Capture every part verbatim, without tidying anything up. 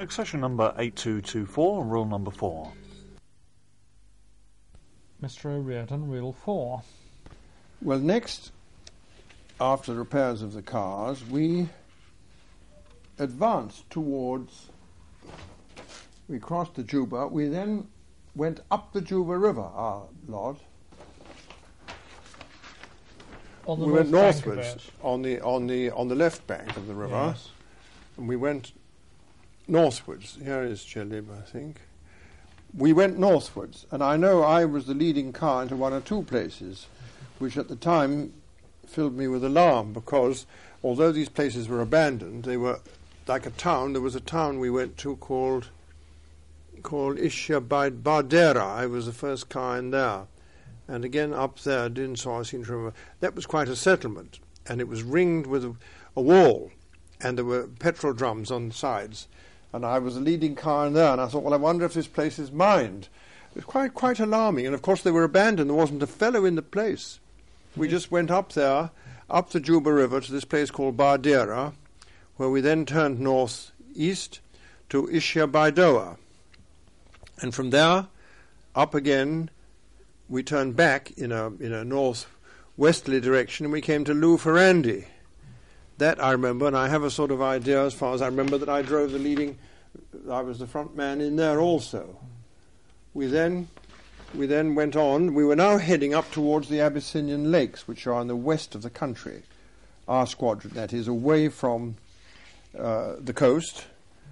Accession number eight two two four, rule number four. Mister O'Riordan, rule four. Well, next, after the repairs of the cars, we advanced towards, we crossed the Juba, we then went up the Juba River, our lot. On the We went north bank of northwards it. on the on the on the left bank of the river, Yes. and we went northwards. Here is Chelib, I think. We went northwards, and I know I was the leading car into one or two places, which at the time filled me with alarm, because although these places were abandoned, they were like a town. There was a town we went to called called Ishabad Bardera. I was the first car in there. And again up there, Dinshaw, I seem to remember, that was quite a settlement, and it was ringed with a, a wall, and there were petrol drums on the sides. And I was the leading car in there, and I thought, well, I wonder if this place is mined. It was quite quite alarming, and of course they were abandoned. There wasn't a fellow in the place. We just went up there, up the Juba River to this place called Bardera, where we then turned north east to Ishabaidoa. And from there, up again, we turned back in a in a north-westerly direction, and we came to Lufarandi. That I remember, and I have a sort of idea as far as I remember that I drove the leading, I was the front man in there also. We then we then went on. We were now heading up towards the Abyssinian lakes, which are on the west of the country. Our squadron, that is, away from uh, the coast,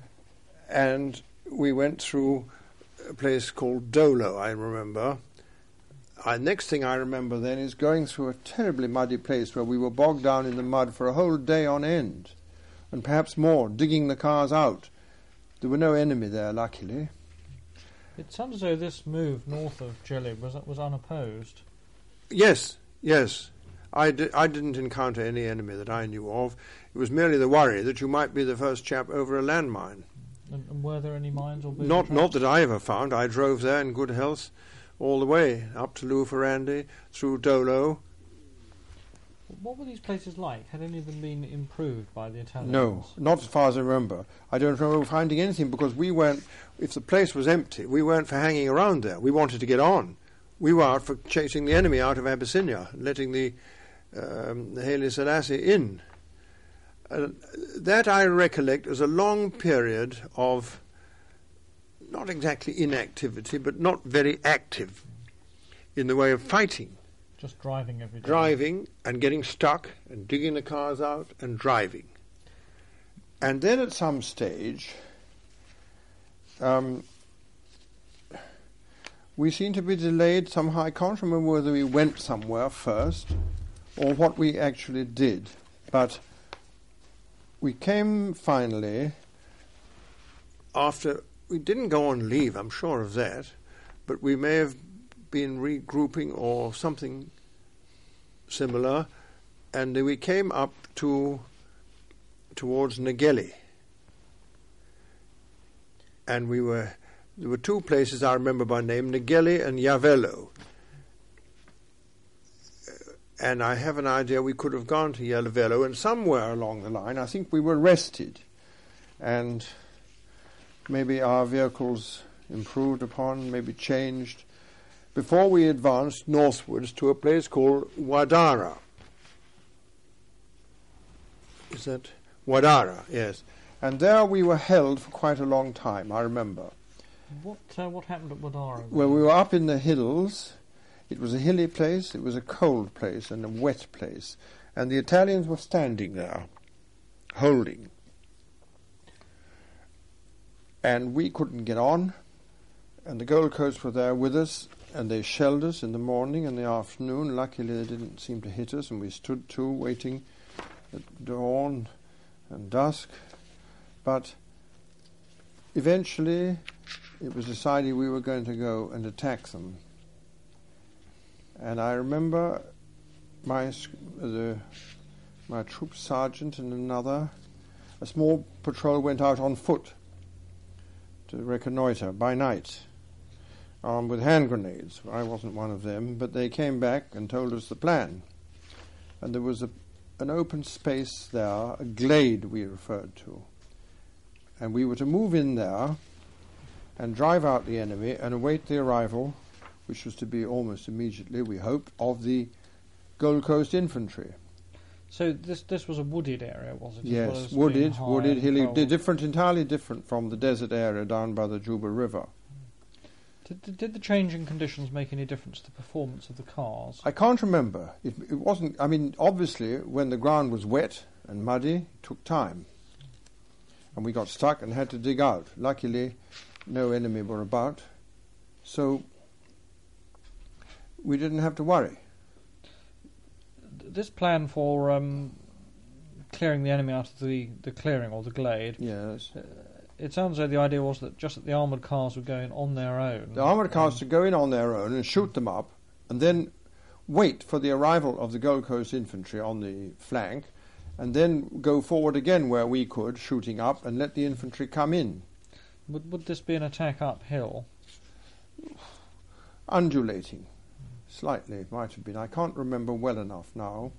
and we went through a place called Dolo, I remember. Uh, next thing I remember then is going through a terribly muddy place where we were bogged down in the mud for a whole day on end, and perhaps more, digging the cars out. There were no enemy there, luckily. It sounds as though this move north of Jilib was was unopposed. Yes, yes. I, di- I didn't encounter any enemy that I knew of. It was merely the worry that you might be the first chap over a landmine. And, and were there any mines or booby Not, traps? not that I ever found. I drove there in good health all the way, up to Lufarandi, through Dolo. What were these places like? Had any of them been improved by the Italians? No, not as far as I remember. I don't remember finding anything, because we weren't, if the place was empty, we weren't for hanging around there. We wanted to get on. We were out for chasing the enemy out of Abyssinia, letting the, um, the Haile Selassie in. Uh, that I recollect as a long period of not exactly inactivity, but not very active in the way of fighting. Just driving every day. Driving and getting stuck and digging the cars out and driving. And then at some stage, um, we seemed to be delayed somehow. I can't remember whether we went somewhere first or what we actually did. But we came finally after... We didn't go on leave, I'm sure of that, but we may have been regrouping or something similar, and we came up to towards Negeli. And we were there were two places I remember by name, Negeli and Yavello. And I have an idea we could have gone to Yavello, and somewhere along the line I think we were rested, and maybe our vehicles improved upon, maybe changed, before we advanced northwards to a place called Wadara. Is that Wadara? Yes. And there we were held for quite a long time, I remember. What uh, what happened at Wadara? Well, we were up in the hills. It was a hilly place, it was a cold place and a wet place. And the Italians were standing there, holding. And we couldn't get on, and the Gold Coast were there with us, and they shelled us in the morning and the afternoon. Luckily they didn't seem to hit us, and we stood too, waiting at dawn and dusk. But eventually it was decided we were going to go and attack them. And I remember my the, my troop sergeant and another, a small patrol went out on foot to reconnoitre by night, armed with hand grenades. I wasn't one of them, but they came back and told us the plan. And there was a, an open space there, a glade we referred to. and we were to move in there and drive out the enemy and await the arrival, which was to be almost immediately, we hoped, of the Gold Coast infantry. So this this was a wooded area, was it? as Yes, well as wooded, being high wooded, and hilly, cold? di- different, entirely different from the desert area down by the Juba River. Did, did, did the change in conditions make any difference to the performance of the cars? I can't remember. It, it wasn't. I mean, obviously, when the ground was wet and muddy, it took time, and we got stuck and had to dig out. Luckily, no enemy were about, so we didn't have to worry. This plan for um, clearing the enemy out of the, the clearing or the glade, Yes, it sounds like the idea was that just that the armoured cars were going on their own. the armoured cars um, to go in on their own and shoot them up, and then wait for the arrival of the Gold Coast infantry on the flank, and then go forward again where we could, shooting up, and let the infantry come in. Would, would this be an attack uphill? Undulating. Slightly, it might have been. I can't remember well enough now.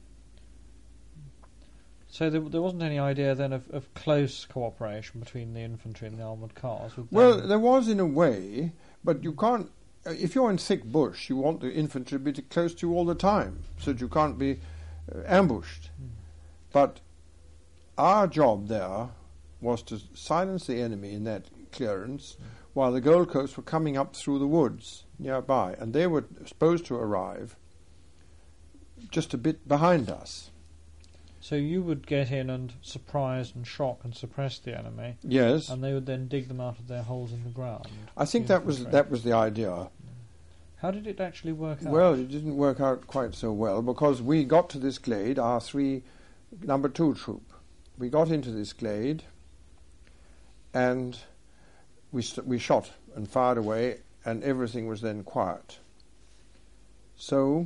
So there, there wasn't any idea then of, of close cooperation between the infantry and the armoured cars? Would Well, they- there was in a way, but you can't. Uh, if you're in thick bush, you want the infantry to be t- close to you all the time, so that you can't be uh, ambushed. Mm. But our job there was to silence the enemy in that clearance, Mm. while the Gold Coast were coming up through the woods nearby, and they were supposed to arrive just a bit behind us. So you would get in and surprise and shock and suppress the enemy, Yes, and they would then dig them out of their holes in the ground. I think the that was infantry. that was the idea. How did it actually work out? Well, it didn't work out quite so well because we got to this glade, our three, number two troop. We got into this glade, and we st- we shot and fired away, and everything was then quiet. So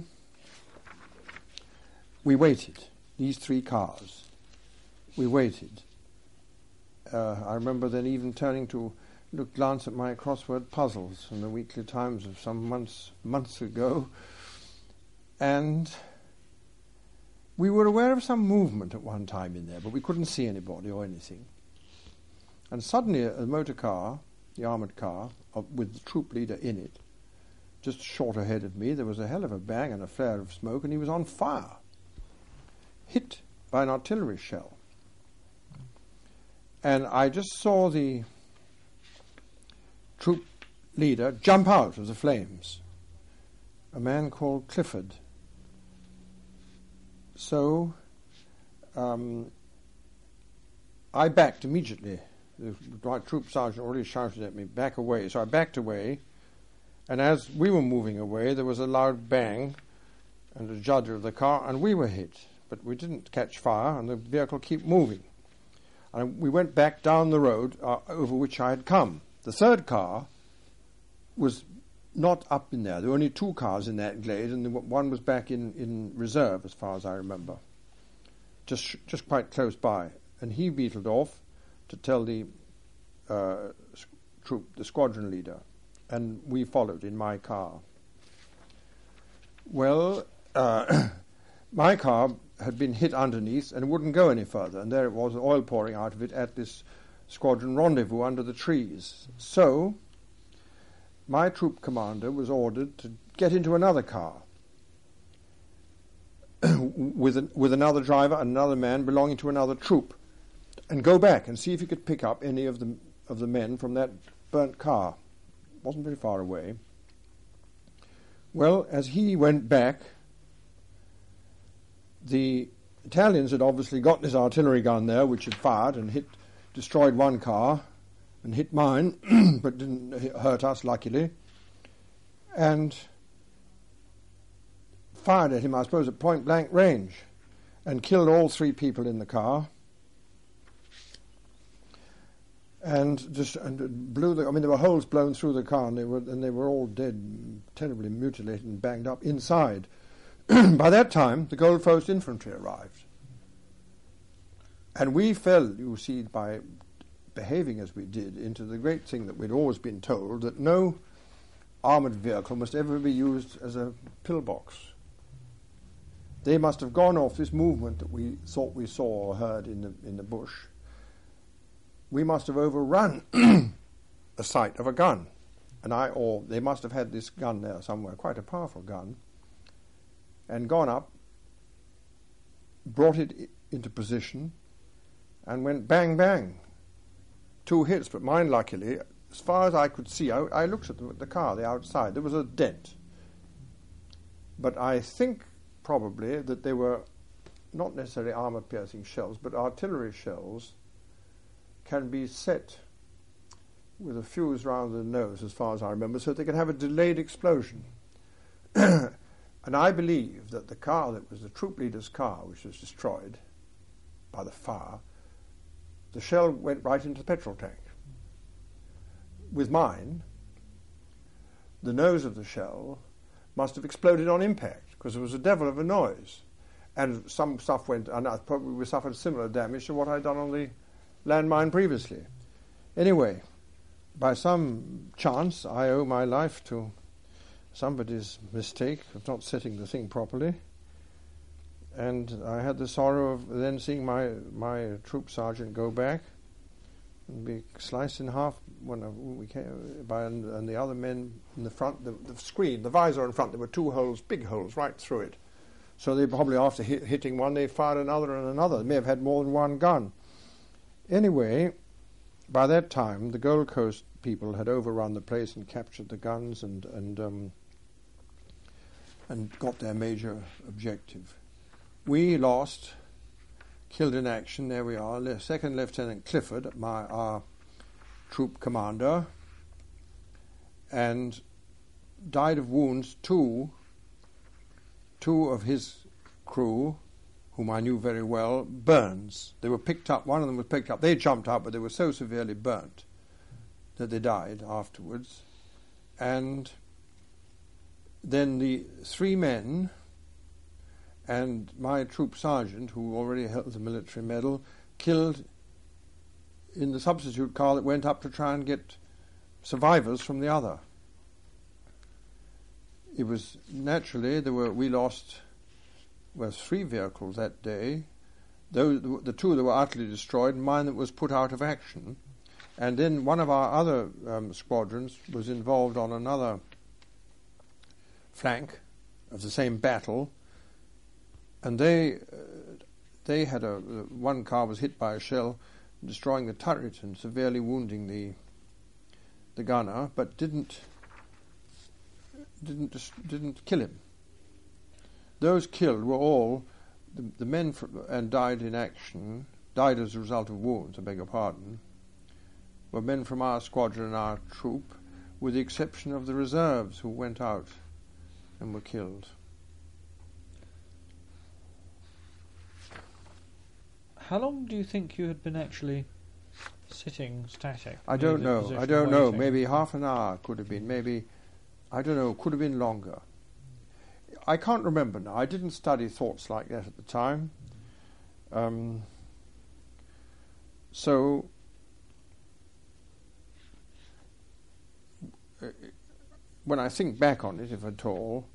we waited. These three cars. We waited. Uh, I remember then even turning to look, glance at my crossword puzzles from the Weekly Times of some months months ago, and we were aware of some movement at one time in there, but we couldn't see anybody or anything. And suddenly a, a motor car, the armoured car, uh, with the troop leader in it, just short ahead of me, there was a hell of a bang and a flare of smoke, and he was on fire, hit by an artillery shell. And I just saw the troop leader jump out of the flames, a man called Clifford. So um, I backed immediately. The my troop sergeant already shouted at me, back away. So I backed away, and as we were moving away, there was a loud bang and a judder of the car, and we were hit. But we didn't catch fire, and the vehicle kept moving. And we went back down the road uh, over which I had come. The third car was not up in there. There were only two cars in that glade, and the w- one was back in, in reserve, as far as I remember, just sh- just quite close by. And he beetled off to tell the uh, s- troop, the squadron leader, and we followed in my car. Well, uh, my car had been hit underneath and wouldn't go any further, and there it was, oil pouring out of it at this squadron rendezvous under the trees. So my troop commander was ordered to get into another car with an, with another driver and another man belonging to another troop, and go back and see if he could pick up any of the of the men from that burnt car. It wasn't very far away. Well, as he went back, the Italians had obviously got this artillery gun there, which had fired and hit, destroyed one car, and hit mine, but didn't hurt us, luckily, and fired at him, I suppose, at point-blank range, and killed all three people in the car, and just and blew the. I mean, there were holes blown through the car, and they were and they were all dead, terribly mutilated and banged up inside. By that time, the Gold Coast infantry arrived. And we fell, you see, by behaving as we did, into the great thing that we'd always been told, that no armoured vehicle must ever be used as a pillbox. They must have gone off this movement that we thought we saw or heard in the, in the bush we must have overrun the site of a gun. And I, or they must have had this gun there somewhere, quite a powerful gun, and gone up, brought it I- into position, and went bang, bang. Two hits, but mine, luckily, as far as I could see, I, I looked at the, the car, the outside, there was a dent. But I think probably that they were not necessarily armor-piercing shells, but artillery shells can be set with a fuse round the nose, as far as I remember, so they can have a delayed explosion. And I believe that the car that was the troop leader's car, which was destroyed by the fire, the shell went right into the petrol tank. With mine, the nose of the shell must have exploded on impact, because there was a devil of a noise. And some stuff went, and I probably we suffered similar damage to what I'd done on the landmine previously. Anyway, by some chance, I owe my life to somebody's mistake of not setting the thing properly. And I had the sorrow of then seeing my, my troop sergeant go back and be sliced in half when I, we came by, and, and the other men in the front, the, the screen, the visor in front, there were two holes, big holes, right through it. So they probably, after hit, hitting one, they fired another and another. They may have had more than one gun. Anyway, by that time, the Gold Coast people had overrun the place and captured the guns and and um, and got their major objective. We lost, killed in action. There we are. Le- Second Lieutenant Clifford, my our troop commander, and died of wounds. Two, two of his crew, whom I knew very well, burns. They were picked up. One of them was picked up. They jumped out, but they were so severely burnt that they died afterwards. And then the three men and my troop sergeant, who already held the military medal, killed in the substitute car that went up to try and get survivors from the other. It was naturally there were we lost well three vehicles that day. Those the two that were utterly destroyed, and mine that was put out of action. And then one of our other um, squadrons was involved on another flank of the same battle, and they uh, they had a uh, one car was hit by a shell, destroying the turret and severely wounding the the gunner, but didn't didn't dis- didn't kill him. Those killed were all the, the men fr- and died in action, died as a result of wounds. I beg your pardon. Were men from our squadron and our troop, with the exception of the reserves who went out and were killed. How long do you think you had been actually sitting static? I don't in the know. position I don't know. waiting? Maybe half an hour could have been. Maybe, I don't know, could have been longer. I can't remember now. I didn't study thoughts like that at the time. Um, so, uh, when I think back on it, if at all,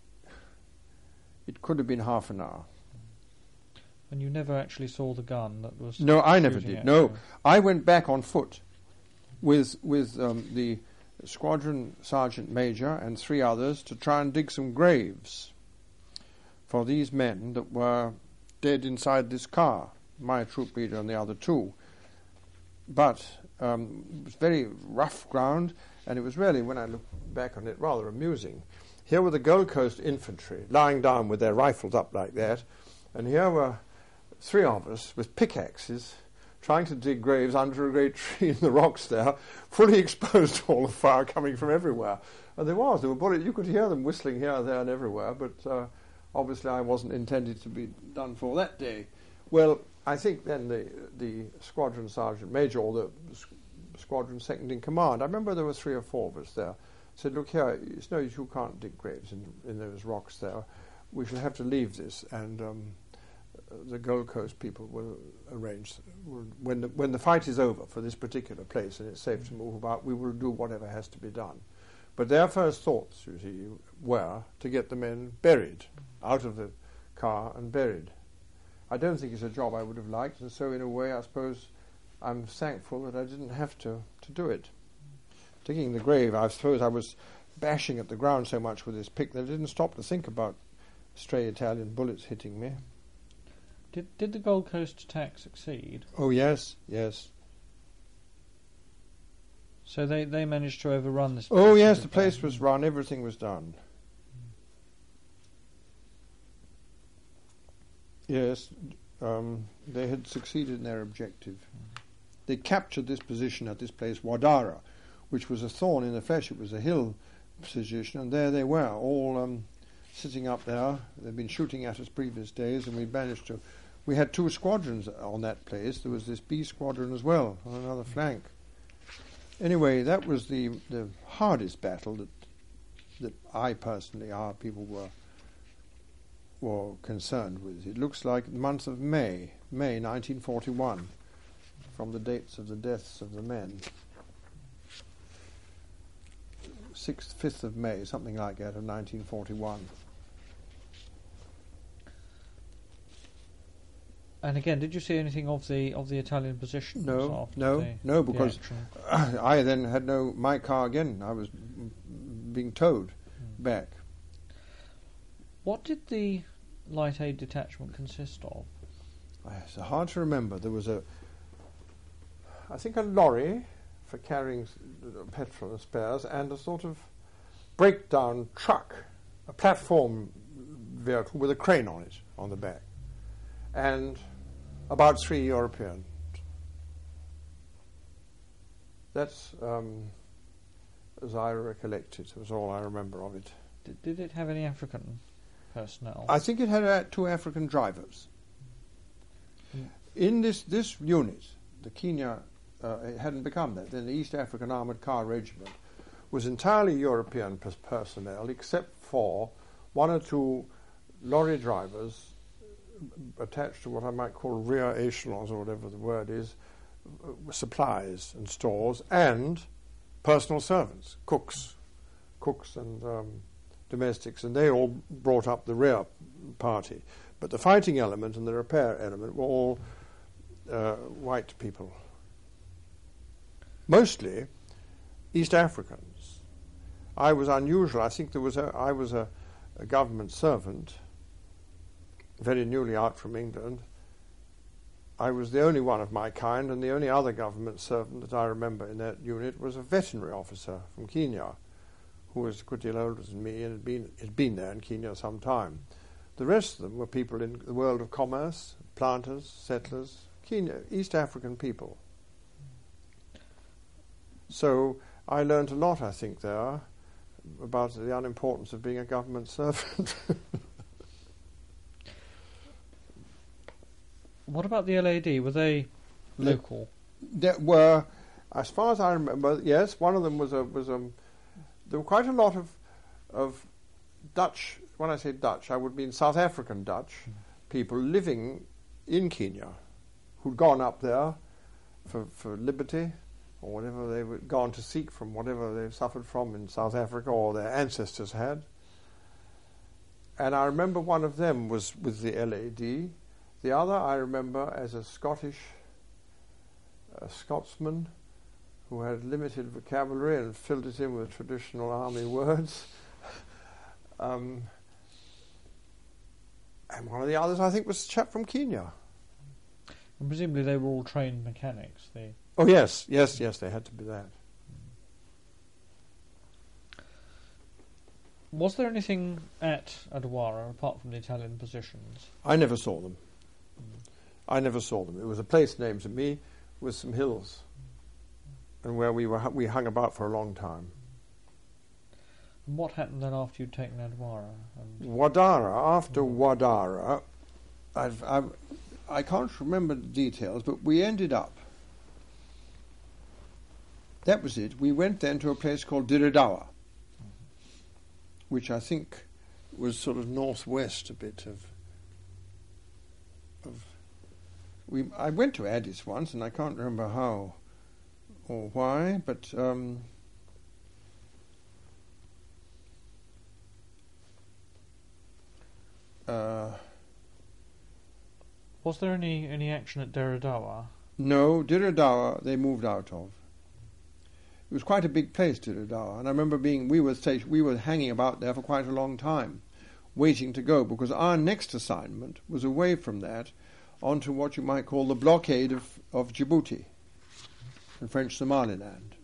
it could have been half an hour. And you never actually saw the gun that was... No, I never shooting did. at No, you? I went back on foot with with um, the squadron sergeant major and three others to try and dig some graves for these men that were dead inside this car, my troop leader and the other two. But um, it was very rough ground, and it was really, when I look back on it, rather amusing. Here were the Gold Coast infantry lying down with their rifles up like that, and here were three of us with pickaxes trying to dig graves under a great tree in the rocks there, fully exposed to all the fire coming from everywhere. And there was, there were bullets, you could hear them whistling here, there and everywhere, but uh, obviously I wasn't intended to be done for that day. Well, I think then the the squadron sergeant major, or the squ- squadron second in command, I remember there were three or four of us there, said, look here, it's no use, you can't dig graves in, in those rocks there. We shall have to leave this, and um, the Gold Coast people will arrange, will, when, the, when the fight is over for this particular place and it's safe to move about, we will do whatever has to be done. But their first thoughts, you see, were to get the men buried, out of the car and buried. I don't think it's a job I would have liked, and so in a way I suppose I'm thankful that I didn't have to, to do it. Digging the grave, I suppose I was bashing at the ground so much with this pick that I didn't stop to think about stray Italian bullets hitting me. Did did the Gold Coast attack succeed? Oh, yes, yes. So they, they managed to overrun this. Oh, place, yes, did the they? place was run, everything was done. Yes, um, they had succeeded in their objective. They captured this position at this place, Wadara, which was a thorn in the flesh. It was a hill position, and there they were, all um, sitting up there. They'd been shooting at us previous days, and we managed to... We had two squadrons on that place. There was this B squadron as well, on another flank. Anyway, that was the the hardest battle that that I personally, our people were were concerned with. It looks like the month of May, May nineteen forty-one, from the dates of the deaths of the men. sixth, fifth of May, something like that, of nineteen forty-one. And again, did you see anything of the of the Italian position? No, no, no, because I then had no my car again. I was m- being towed mm. back. What did the light aid detachment consist of? It's hard to remember. There was a, I think, a lorry for carrying petrol and spares, and a sort of breakdown truck, a platform vehicle with a crane on it on the back, and about three Europeans. That's, um, as I recollect it, was all I remember of it. Did, did it have any African personnel? I think it had uh, two African drivers. Mm. In this, this unit, the Kenya, uh, it hadn't become that, then the East African Armoured Car Regiment was entirely European pers- personnel, except for one or two lorry drivers attached to what I might call rear echelons, or whatever the word is, uh, supplies and stores, and personal servants, cooks, cooks and um, domestics, and they all brought up the rear party. But the fighting element and the repair element were all uh, white people. Mostly East Africans. I was unusual. I think there was a, I was a, a government servant, very newly out from England. I was the only one of my kind, and the only other government servant that I remember in that unit was a veterinary officer from Kenya, who was a good deal older than me and had been, had been there in Kenya some time. The rest of them were people in the world of commerce, planters, settlers, Kenya, East African people. So I learned a lot, I think, there about the unimportance of being a government servant. What about the L A D? Were they local? There were, as far as I remember, yes, one of them was a was a. There were quite a lot of of Dutch. When I say Dutch, I would mean South African Dutch mm. people living in Kenya, who'd gone up there for for liberty, or whatever they were gone to seek from, whatever they suffered from in South Africa, or their ancestors had. And I remember one of them was with the L A D. The other I remember as a Scottish a Scotsman who had limited vocabulary and filled it in with traditional army words. um, and one of the others, I think, was a chap from Kenya. And presumably they were all trained mechanics. They oh, yes, yes, yes, they had to be that. Was there anything at Adawara apart from the Italian positions? I never saw them. I never saw them. It was a place named to me with some hills, and where we were we hung about for a long time. And what happened then after you'd taken Adawara? And Wadara, after Wadara, I've, I've, I can't remember the details, but we ended up, that was it, we went then to a place called Diridawa, which I think was sort of northwest a bit of of we I went to Addis once, and I can't remember how or why, but um, uh, was there any, any action at Diridawa? No, Diradawa they moved out of. It was quite a big place, Diradawa, and I remember being we were station, we were hanging about there for quite a long time, waiting to go, because our next assignment was away from that onto what you might call the blockade of, of Djibouti and French Somaliland.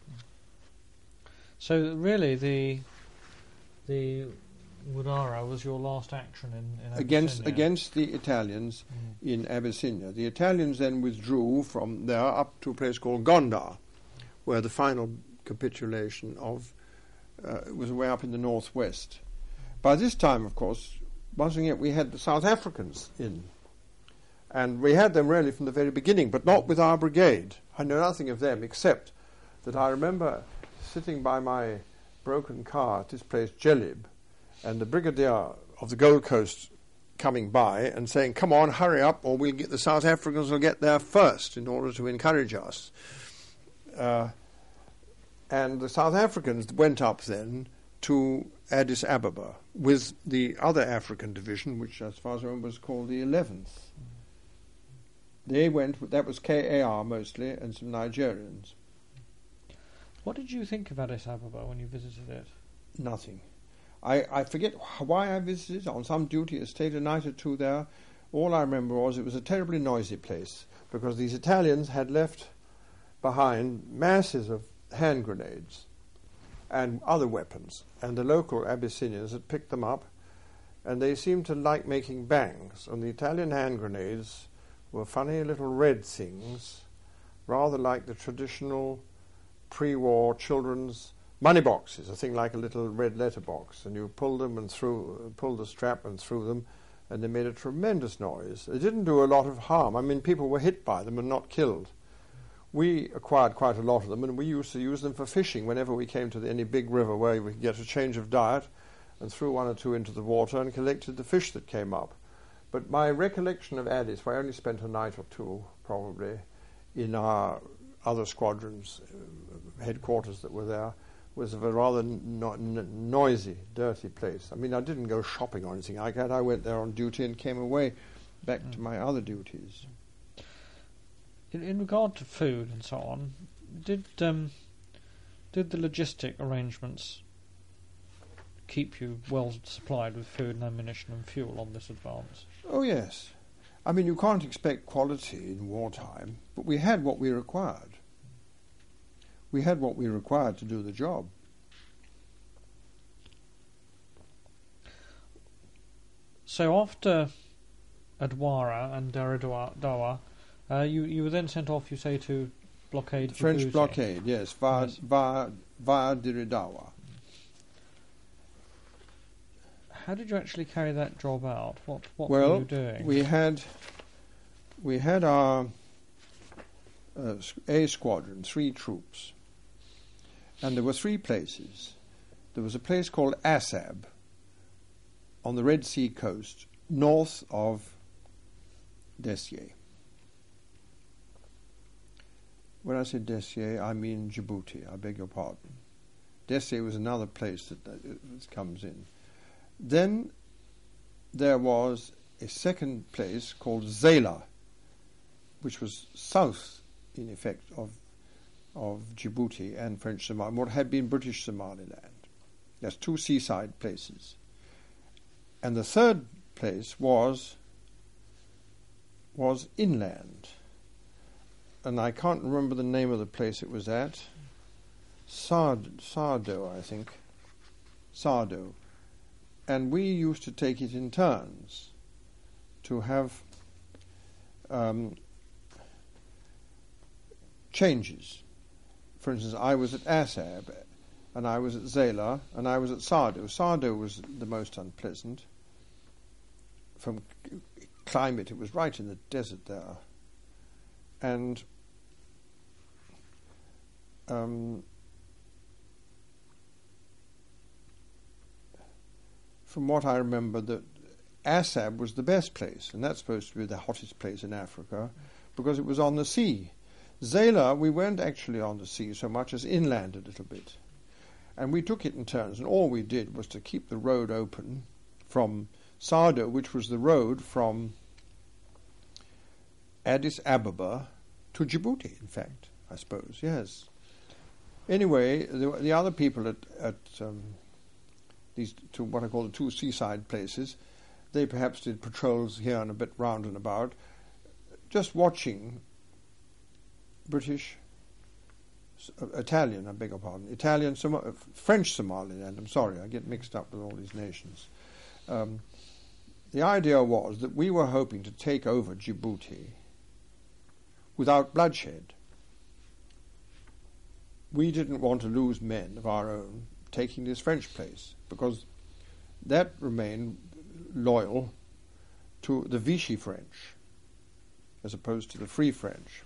So really, the the Wudara was your last action in, in against Abyssinia. against the Italians Mm. in Abyssinia. The Italians then withdrew from there up to a place called Gondar, where the final capitulation of uh, was way up in the northwest. By this time, of course, once again we had the South Africans in, and we had them really from the very beginning, but not with our brigade. I know nothing of them except that I remember sitting by my broken car at this place, Jelib, and the brigadier of the Gold Coast coming by and saying, "Come on, hurry up, or we'll get the South Africans will get there first," in order to encourage us. Uh, and the South Africans went up then to Addis Ababa with the other African division, which, as far as I remember, was called the eleventh. They went, that was K A R mostly, and some Nigerians. What did you think of Addis Ababa when you visited it? Nothing. I, I forget why I visited, on some duty, I stayed a night or two there. All I remember was it was a terribly noisy place, because these Italians had left behind masses of hand grenades and other weapons, and the local Abyssinians had picked them up, and they seemed to like making bangs, and the Italian hand grenades were funny little red things, rather like the traditional pre-war children's money boxes, a thing like a little red letter box, and you pulled them and threw, pulled the strap and threw them, and they made a tremendous noise. They didn't do a lot of harm. I mean, people were hit by them and not killed. We acquired quite a lot of them, and we used to use them for fishing whenever we came to the, any big river where we could get a change of diet, and threw one or two into the water and collected the fish that came up. But my recollection of Addis, where I only spent a night or two, probably, in our other squadrons' uh, headquarters that were there, was of a rather no- n- noisy, dirty place. I mean, I didn't go shopping or anything like that. I went there on duty and came away back mm. to my other duties. In, in regard to food and so on, did um, did the logistic arrangements keep you well supplied with food and ammunition and fuel on this advance? Oh, yes. I mean, you can't expect quality in wartime, but we had what we required. We had what we required to do the job. So after Adwara and Daradawa, uh, you you were then sent off, you say, to blockade The French Djibouti. blockade, yes, via, Yes. via, via Diradawa. How did you actually carry that job out? What what Well, were you doing? we had we had our uh, s- A squadron, three troops, and there were three places. There was a place called Assab on the Red Sea coast, north of Dessier. When I say Dessier, I mean Djibouti. I beg your pardon. Dessier was another place that, that it comes in. Then there was a second place called Zela, which was south, in effect, of of Djibouti and French Somaliland, what had been British Somaliland. That's two seaside places. And the third place was was inland. And I can't remember the name of the place it was at. Sard, Sardo, I think. Sardo. And we used to take it in turns to have um, changes. For instance, I was at Assab, and I was at Zela, and I was at Sardo. Sardo was the most unpleasant. From c- climate, it was right in the desert there. And um, from what I remember, that Assab was the best place, and that's supposed to be the hottest place in Africa, because it was on the sea. Zela, we weren't actually on the sea so much as inland a little bit. And we took it in turns, and all we did was to keep the road open from Sardo, which was the road from Addis Ababa To Djibouti, in fact, I suppose, yes. Anyway, the, the other people at, at um, these two, what I call the two seaside places, they perhaps did patrols here and a bit round and about, just watching British, uh, Italian, I beg your pardon, Italian, Som- uh, French Somaliland, I'm sorry, I get mixed up with all these nations. Um, the idea was that we were hoping to take over Djibouti without bloodshed. We didn't want to lose men of our own taking this French place, because that remained loyal to the Vichy French as opposed to the Free French.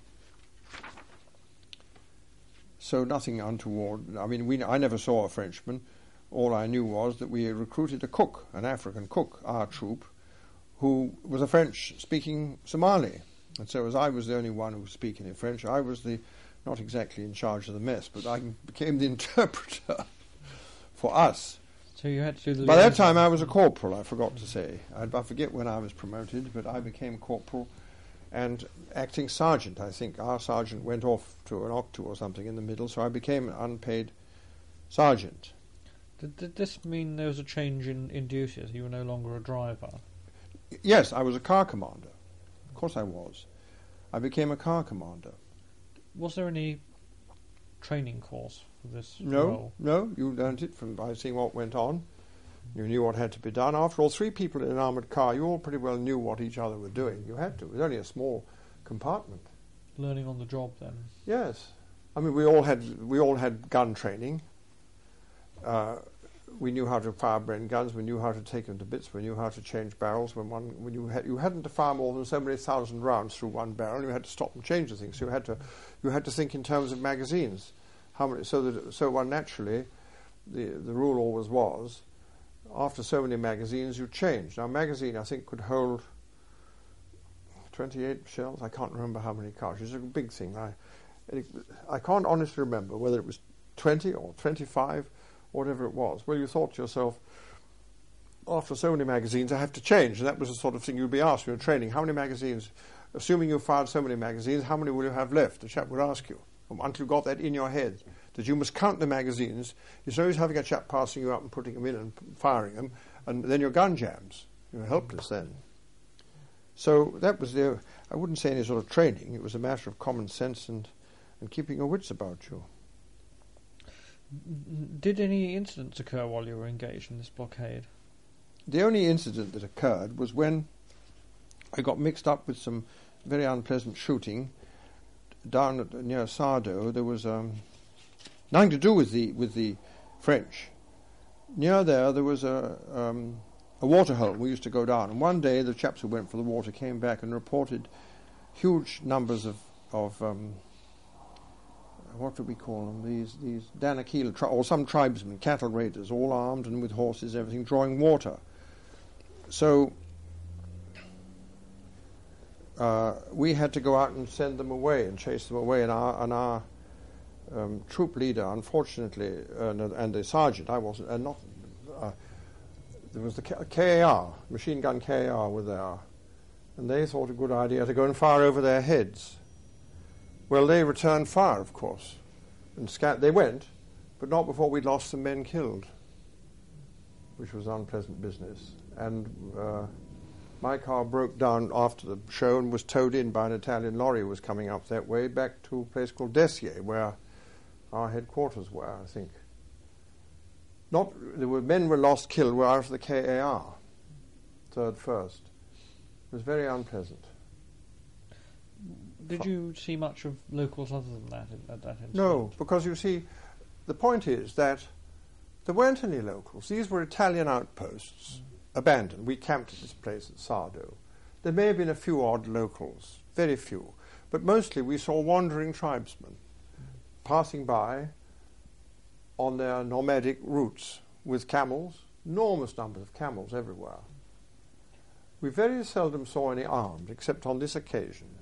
So nothing untoward. I mean, we, I never saw a Frenchman. All I knew was that we recruited a cook, an African cook, our troop, who was a French-speaking Somali. And so as I was the only one who was speaking in French, I was the not exactly in charge of the mess, but I became the interpreter for us. So you had to do the By that liaison. time I was a corporal, I forgot to say. I, I forget when I was promoted, but I became corporal and acting sergeant, I think. Our sergeant went off to an octo or something in the middle, so I became an unpaid sergeant. Did, did this mean there was a change in, in duties? You were no longer a driver? Yes, I was a car commander. Of course I was. I became a car commander. Was there any training course for this No, role? no, you learnt it from by seeing what went on. You knew what had to be done. After all, three people in an armoured car, you all pretty well knew what each other were doing. You had to. It was only a small compartment. Learning on the job, then? Yes. I mean, we all had we all had gun training. Uh, we knew how to fire Bren guns. We knew how to take them to bits. We knew how to change barrels. When one, when you had, you hadn't to fire more than so many thousand rounds through one barrel. You had to stop and change the thing. So you had to, you had to think in terms of magazines. How many? So that so one naturally, the the rule always was, after so many magazines, you change. Now, a magazine I think could hold twenty-eight shells. I can't remember how many cartridges. It's a big thing. I it, I can't honestly remember whether it was twenty or twenty-five. Whatever it was. Well, you thought to yourself, after so many magazines, I have to change. And that was the sort of thing you'd be asked when you're training. How many magazines, assuming you fired so many magazines, how many will you have left? The chap would ask you. Until you got that in your head, that you must count the magazines. It's no use having a chap passing you up and putting them in and firing them, and then your gun jams. You're helpless then. So that was the, I wouldn't say any sort of training. It was a matter of common sense and, and keeping your wits about you. Did any incidents occur while you were engaged in this blockade? The only incident that occurred was when I got mixed up with some very unpleasant shooting down at, near Sardo. There was um, nothing to do with the with the French. Near there, there was a um, a water hole we used to go down. And one day, the chaps who went for the water came back and reported huge numbers of of um, what do we call them? These these Danakil tri- or some tribesmen, cattle raiders, all armed and with horses, everything, drawing water. So uh, we had to go out and send them away and chase them away. And our and our um, troop leader, unfortunately, uh, and, and the sergeant, I wasn't, and not. Uh, there was the K A R, machine gun K A R, were there, and they thought a good idea to go and fire over their heads. Well, they returned fire, of course, and scat- they went, but not before we'd lost some men killed, which was unpleasant business. And uh, my car broke down after the show and was towed in by an Italian lorry who was coming up that way back to a place called Dessier, where our headquarters were, I think. Not there were men were lost, killed, were out of the K A R, third first. It was very unpleasant. Did you see much of locals other than that at that incident? No, because you see, the point is that there weren't any locals. These were Italian outposts, mm. abandoned. We camped at this place at Sardo. There may have been a few odd locals, very few, but mostly we saw wandering tribesmen mm. passing by on their nomadic routes with camels, enormous numbers of camels everywhere. We very seldom saw any armed, except on this occasion.